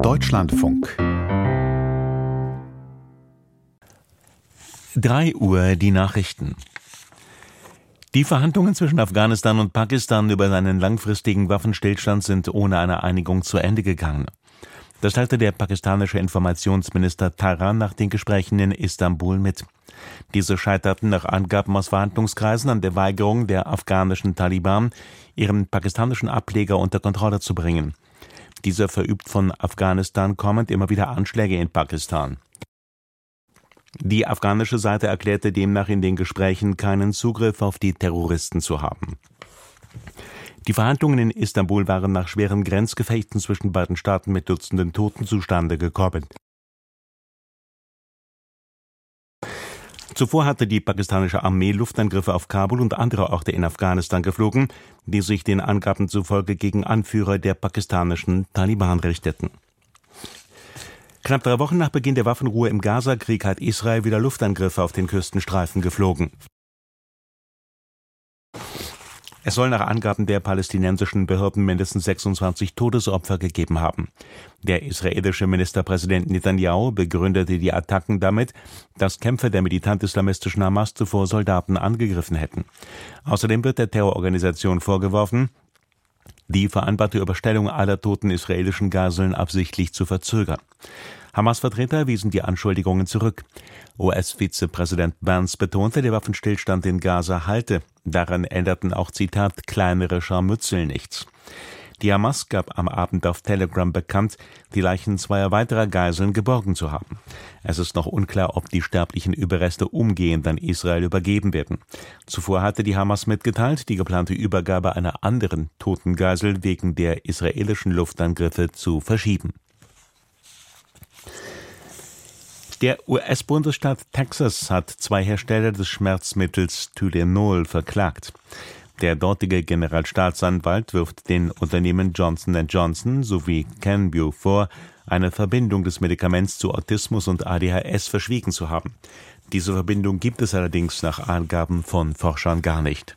Deutschlandfunk. 3 Uhr die Nachrichten. Die Verhandlungen zwischen Afghanistan und Pakistan über einen langfristigen Waffenstillstand sind ohne eine Einigung zu Ende gegangen. Das teilte der pakistanische Informationsminister Taran nach den Gesprächen in Istanbul mit. Diese scheiterten nach Angaben aus Verhandlungskreisen an der Weigerung der afghanischen Taliban, ihren pakistanischen Ableger unter Kontrolle zu bringen. Dieser verübt von Afghanistan kommend immer wieder Anschläge in Pakistan. Die afghanische Seite erklärte demnach in den Gesprächen keinen Zugriff auf die Terroristen zu haben. Die Verhandlungen in Istanbul waren nach schweren Grenzgefechten zwischen beiden Staaten mit Dutzenden Toten zustande gekommen. Zuvor hatte die pakistanische Armee Luftangriffe auf Kabul und andere Orte in Afghanistan geflogen, die sich den Angaben zufolge gegen Anführer der pakistanischen Taliban richteten. Knapp 3 Wochen nach Beginn der Waffenruhe im Gaza-Krieg hat Israel wieder Luftangriffe auf den Küstenstreifen geflogen. Es soll nach Angaben der palästinensischen Behörden mindestens 26 Todesopfer gegeben haben. Der israelische Ministerpräsident Netanyahu begründete die Attacken damit, dass Kämpfer der militant-islamistischen Hamas zuvor Soldaten angegriffen hätten. Außerdem wird der Terrororganisation vorgeworfen, die vereinbarte Überstellung aller toten israelischen Geiseln absichtlich zu verzögern. Hamas-Vertreter wiesen die Anschuldigungen zurück. US-Vizepräsident Vance betonte, der Waffenstillstand in Gaza halte. Daran änderten auch, Zitat, kleinere Scharmützel nichts. Die Hamas gab am Abend auf Telegram bekannt, die Leichen 2 weiterer Geiseln geborgen zu haben. Es ist noch unklar, ob die sterblichen Überreste umgehend an Israel übergeben werden. Zuvor hatte die Hamas mitgeteilt, die geplante Übergabe einer anderen toten Geisel wegen der israelischen Luftangriffe zu verschieben. Der US-Bundesstaat Texas hat 2 Hersteller des Schmerzmittels Tylenol verklagt. Der dortige Generalstaatsanwalt wirft den Unternehmen Johnson & Johnson sowie Kenvue vor, eine Verbindung des Medikaments zu Autismus und ADHS verschwiegen zu haben. Diese Verbindung gibt es allerdings nach Angaben von Forschern gar nicht.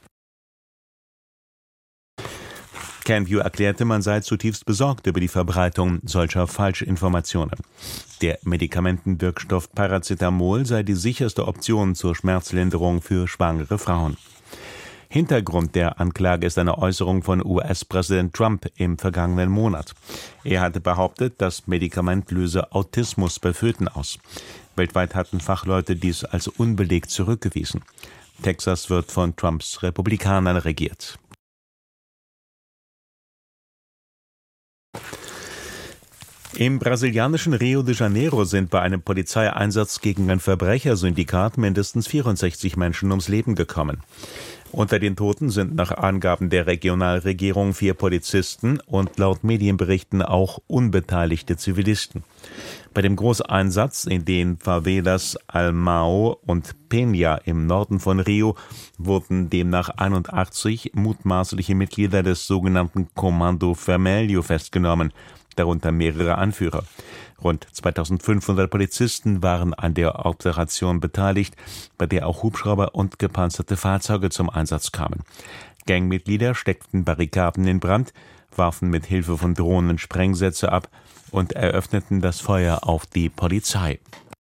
Kenvue erklärte, man sei zutiefst besorgt über die Verbreitung solcher Falschinformationen. Der Medikamentenwirkstoff Paracetamol sei die sicherste Option zur Schmerzlinderung für schwangere Frauen. Hintergrund der Anklage ist eine Äußerung von US-Präsident Trump im vergangenen Monat. Er hatte behauptet, das Medikament löse Autismus bei Föten aus. Weltweit hatten Fachleute dies als unbelegt zurückgewiesen. Texas wird von Trumps Republikanern regiert. Im brasilianischen Rio de Janeiro sind bei einem Polizeieinsatz gegen ein Verbrechersyndikat mindestens 64 Menschen ums Leben gekommen. Unter den Toten sind nach Angaben der Regionalregierung 4 Polizisten und laut Medienberichten auch unbeteiligte Zivilisten. Bei dem Großeinsatz in den Favelas Almao und Peña im Norden von Rio wurden demnach 81 mutmaßliche Mitglieder des sogenannten Comando Vermelho festgenommen, darunter mehrere Anführer. Rund 2500 Polizisten waren an der Operation beteiligt, bei der auch Hubschrauber und gepanzerte Fahrzeuge zum Einsatz kamen. Gangmitglieder steckten Barrikaden in Brand, warfen mit Hilfe von Drohnen Sprengsätze ab und eröffneten das Feuer auf die Polizei.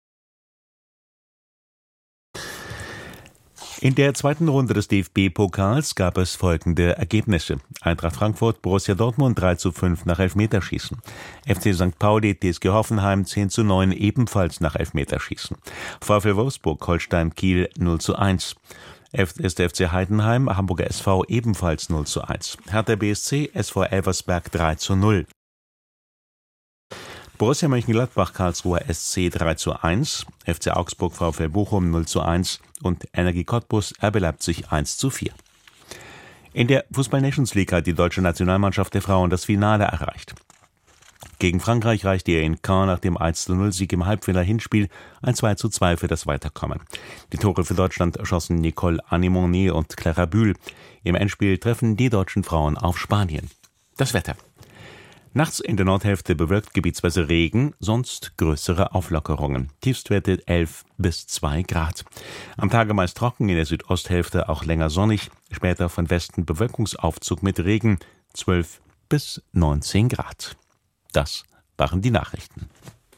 In der zweiten Runde des DFB-Pokals gab es folgende Ergebnisse. Eintracht Frankfurt, Borussia Dortmund 3:5 nach Elfmeterschießen. FC St. Pauli, TSG Hoffenheim 10:9 ebenfalls nach Elfmeterschießen. VfL Wolfsburg, Holstein Kiel 0:1. Ist der FC Heidenheim, Hamburger SV ebenfalls 0:1. Hertha BSC, SV Elversberg 3:0. Borussia Mönchengladbach, Karlsruher SC 3:1, FC Augsburg, VfL Bochum 0:1 und Energie Cottbus, RB Leipzig 1:4. In der Fußball-Nations League hat die deutsche Nationalmannschaft der Frauen das Finale erreicht. Gegen Frankreich reichte er in Caen nach dem 1:0-Sieg im Halbfinale-Hinspiel ein 2:2 für das Weiterkommen. Die Tore für Deutschland schossen Nicole Animonier und Clara Bühl. Im Endspiel treffen die deutschen Frauen auf Spanien. Das Wetter. Nachts in der Nordhälfte bewölkt, gebietsweise Regen, sonst größere Auflockerungen. Tiefstwerte 11 bis 2 Grad. Am Tage meist trocken, in der Südosthälfte auch länger sonnig, später von Westen Bewölkungsaufzug mit Regen, 12 bis 19 Grad. Das waren die Nachrichten.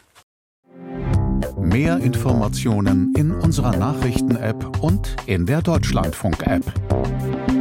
Mehr Informationen in unserer Nachrichten-App und in der Deutschlandfunk-App.